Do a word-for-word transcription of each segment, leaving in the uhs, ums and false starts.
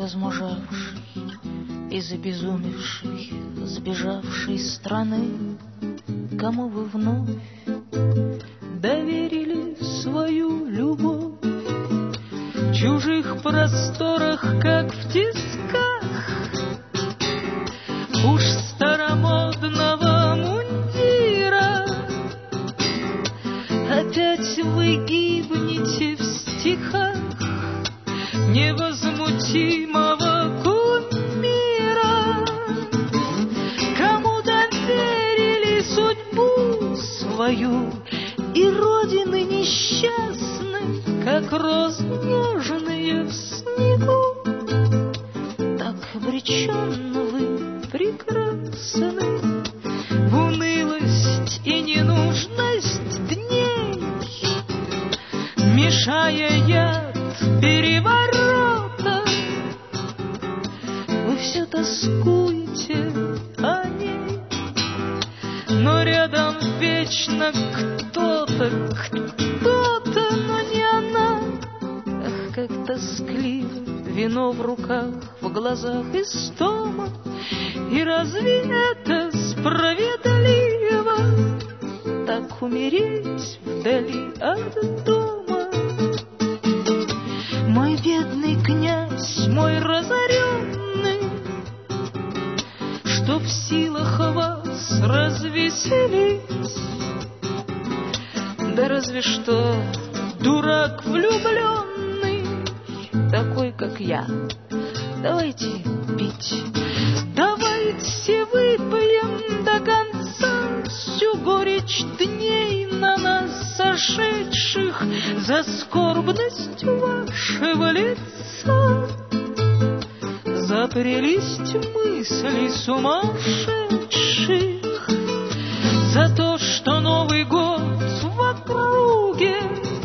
возмужавший, из обезумевшей, сбежавшей страны, кому вы вновь доверили свою любовь, в чужих просторах, как в тисках уж старомодного мундира. Опять вы гибнете в стихах невозмутимого кумира. Кому доверили судьбу свою и родины несчастной, как розы нежные в снегу, так обреченно вы прекрасны в унылость и ненужность дней, мешая яд переворота. Вы все тоскуете о ней, но рядом вечно кто-то, кто-то, но не она. Ах, как тоскливо, вино в руках, в глазах истома. И разве это справедливо, так умереть вдали от дома? Мой бедный князь, мой разоренный, что в силах вас развеселить? Да разве что дурак влюбленный, такой, как я. Давайте пить, давайте выпьем до конца всю горечь дней на нас сошедших за скорбность вашего лица, за прелесть мыслей сумасшедших, за то, что Новый год в округе,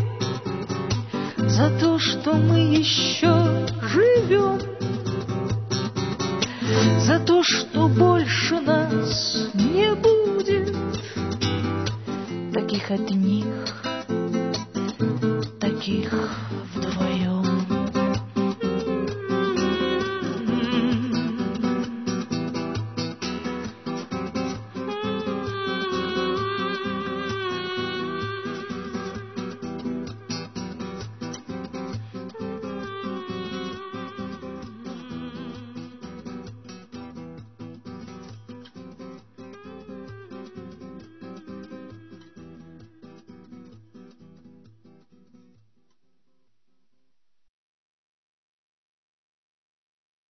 за то, что мы еще живем, за то, что больше нас не будет, таких одних, таких вдвоем.